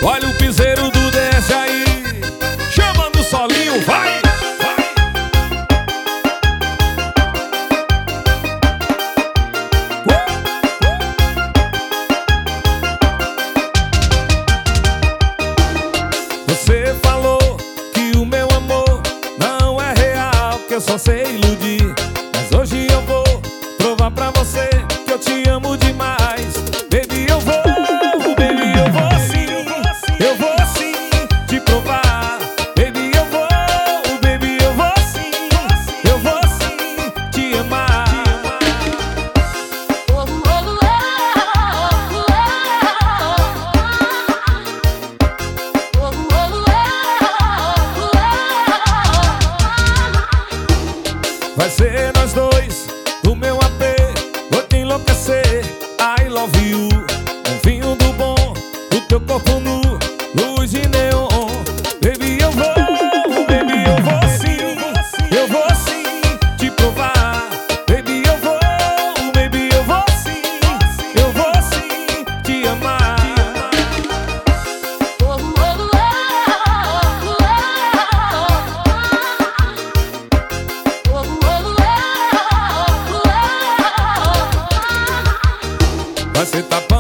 Olha o piseiro do DS aí, chamando o solinho, vai! Você falou que o meu amor não é real, que eu só sei iludir. Mas hoje eu vou provar pra você que eu te amo demais. Baby, eu vou sim, eu vou sim te provar. Baby, eu vou sim, eu vou sim te amar. Vai ser nós dois, do meu AP, vou te enlouquecer. I love you, um vinho do bom, o teu corpo nu, luz de neon. Baby, eu vou sim, eu vou sim te provar. Baby, eu vou sim, eu vou sim te amar. Você tá